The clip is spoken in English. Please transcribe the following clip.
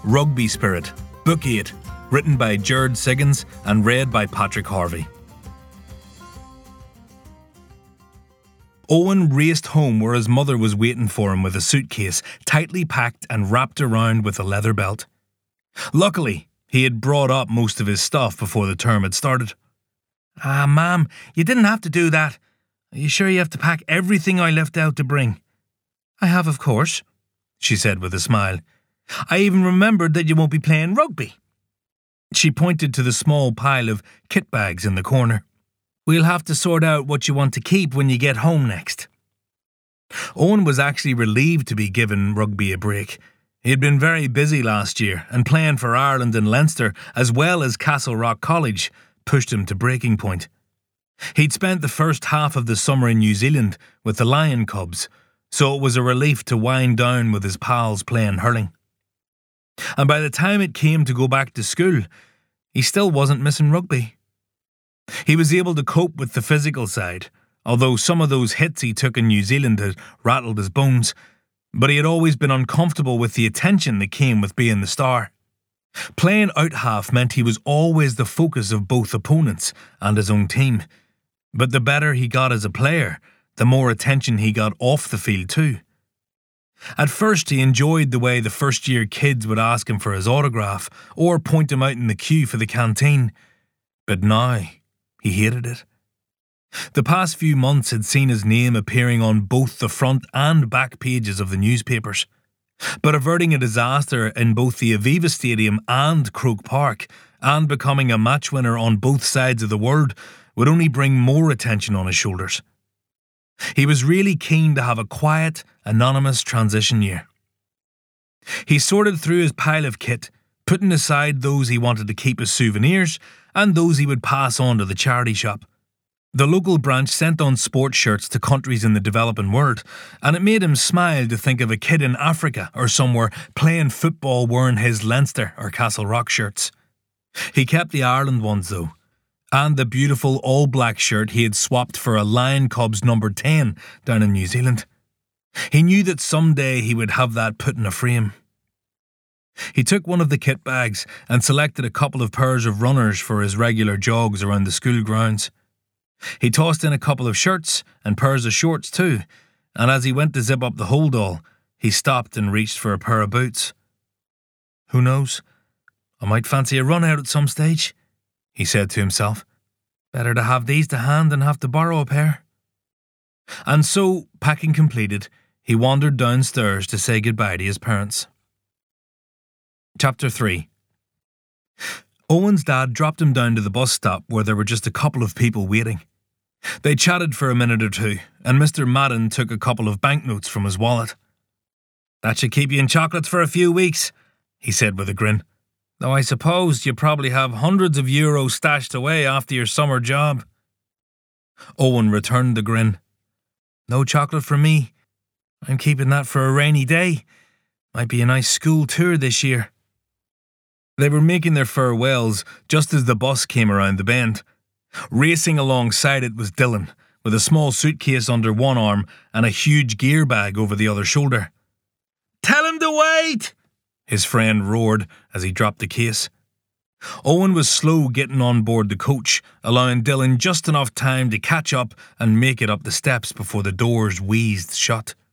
Rugby Spirit, Book 8, written by Jared Siggins and read by Patrick Harvey. Owen raced home where his mother was waiting for him with a suitcase tightly packed and wrapped around with a leather belt. Luckily, he had brought up most of his stuff before the term had started. Ma'am, you didn't have to do that. Are you sure you have to pack everything I left out to bring? I have, of course, she said with a smile. I even remembered that you won't be playing rugby. She pointed to the small pile of kit bags in the corner. We'll have to sort out what you want to keep when you get home next. Owen was actually relieved to be given rugby a break. He had been very busy last year, and playing for Ireland and Leinster, as well as Castle Rock College, pushed him to breaking point. He'd spent the first half of the summer in New Zealand with the Lion Cubs, so it was a relief to wind down with his pals playing hurling. And by the time it came to go back to school, he still wasn't missing rugby. He was able to cope with the physical side, although some of those hits he took in New Zealand had rattled his bones, but he had always been uncomfortable with the attention that came with being the star. Playing out half meant he was always the focus of both opponents and his own team, but the better he got as a player, the more attention he got off the field too. At first he enjoyed the way the first-year kids would ask him for his autograph or point him out in the queue for the canteen, but now he hated it. The past few months had seen his name appearing on both the front and back pages of the newspapers, but averting a disaster in both the Aviva Stadium and Croke Park and becoming a match winner on both sides of the world would only bring more attention on his shoulders. He was really keen to have a quiet, anonymous transition year. He sorted through his pile of kit, putting aside those he wanted to keep as souvenirs and those he would pass on to the charity shop. The local branch sent on sports shirts to countries in the developing world, and it made him smile to think of a kid in Africa or somewhere playing football wearing his Leinster or Castle Rock shirts. He kept the Ireland ones though, and the beautiful all-black shirt he had swapped for a Lion Cubs number 10 down in New Zealand. He knew that someday he would have that put in a frame. He took one of the kit bags and selected a couple of pairs of runners for his regular jogs around the school grounds. He tossed in a couple of shirts and pairs of shorts too, and as he went to zip up the holdall, he stopped and reached for a pair of boots. Who knows? I might fancy a run out at some stage, he said to himself. Better to have these to hand than have to borrow a pair. And so, packing completed, he wandered downstairs to say goodbye to his parents. Chapter 3. Owen's dad dropped him down to the bus stop where there were just a couple of people waiting. They chatted for a minute or two, and Mr. Madden took a couple of banknotes from his wallet. That should keep you in chocolates for a few weeks, he said with a grin. Though I suppose you probably have hundreds of euros stashed away after your summer job. Owen returned the grin. No chocolate for me. I'm keeping that for a rainy day. Might be a nice school tour this year. They were making their farewells just as the bus came around the bend. Racing alongside it was Dylan, with a small suitcase under one arm and a huge gear bag over the other shoulder. Tell him to wait! His friend roared as he dropped the case. Owen was slow getting on board the coach, allowing Dylan just enough time to catch up and make it up the steps before the doors wheezed shut.